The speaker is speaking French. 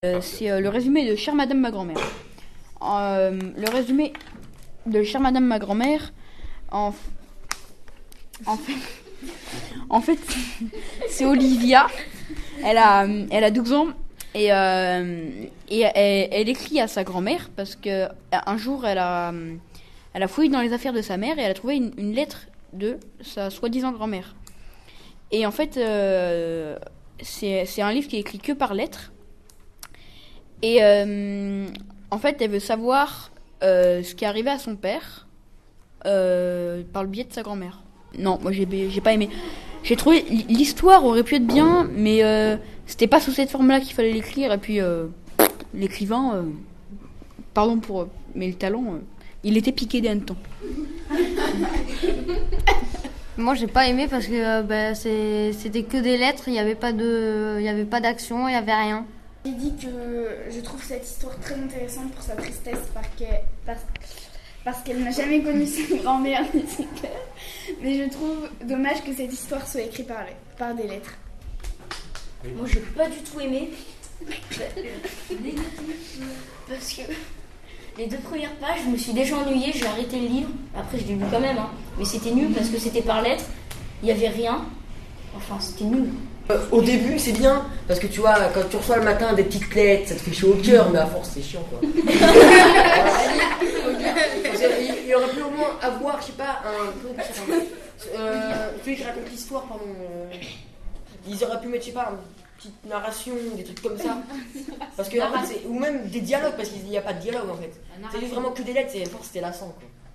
C'est le résumé de Chère Madame ma grand-mère. Le résumé de Chère Madame ma grand-mère, en, en fait, en fait c'est Olivia. Elle a 12 ans et elle écrit à sa grand-mère parce que un jour elle a fouillé dans les affaires de sa mère et elle a trouvé une lettre de sa soi-disant grand-mère. Et en fait, c'est un livre qui est écrit que par lettres. Et en fait, elle veut savoir ce qui est arrivé à son père par le biais de sa grand-mère. Non, moi j'ai pas aimé. J'ai trouvé l'histoire aurait pu être bien, mais c'était pas sous cette forme-là qu'il fallait l'écrire. Et puis l'écrivain, pardon pour mais le talent, il était piqué des hannetons. Moi j'ai pas aimé parce que c'était que des lettres, il y avait pas d'action, il y avait rien. J'ai dit que je trouve cette histoire très intéressante pour sa tristesse parce qu'elle n'a jamais connu sa grand-mère ni son père. Mais je trouve dommage que cette histoire soit écrite par des lettres. Moi j'ai pas du tout aimé parce que les 2 premières pages je me suis déjà ennuyée, j'ai arrêté le livre. Après je l'ai lu quand même mais c'était nul parce que c'était par lettres, il y avait rien, enfin c'était nul. Au début c'est bien parce que tu vois quand tu reçois le matin des petites lettres ça te fait chaud au cœur, mais à force c'est chiant quoi. Il y aurait pu au moins avoir je sais pas celui qui raconte l'histoire pardon, ils auraient pu mettre je sais pas une petite narration, des trucs comme ça parce que en fait, ou même des dialogues parce qu'il n'y a pas de dialogue en fait, c'est juste vraiment que des lettres, c'est à force c'était lassant quoi.